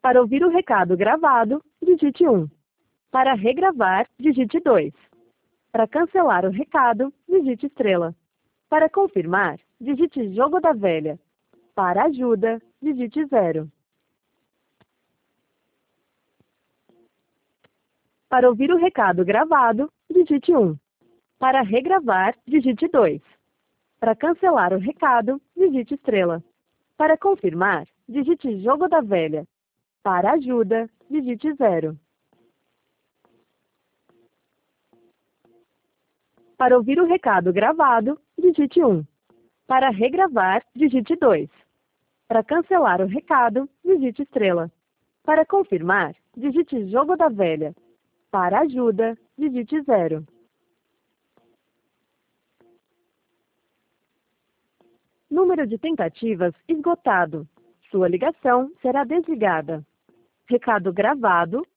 Para ouvir o recado gravado, digite 1. Para regravar, digite 2. Para cancelar o recado, digite estrela. Para confirmar, digite jogo da velha. Para ajuda, digite 0. Para ouvir o recado gravado, digite 1. Para regravar, digite 2. Para cancelar o recado, digite estrela. Para confirmar, digite jogo da velha. Para ajuda, digite 0. Para ouvir o recado gravado, digite 1. Para regravar, digite 2. Para cancelar o recado, digite estrela. Para confirmar, digite jogo da velha. Para ajuda, digite 0. Número de tentativas esgotado. Sua ligação será desligada. Recado gravado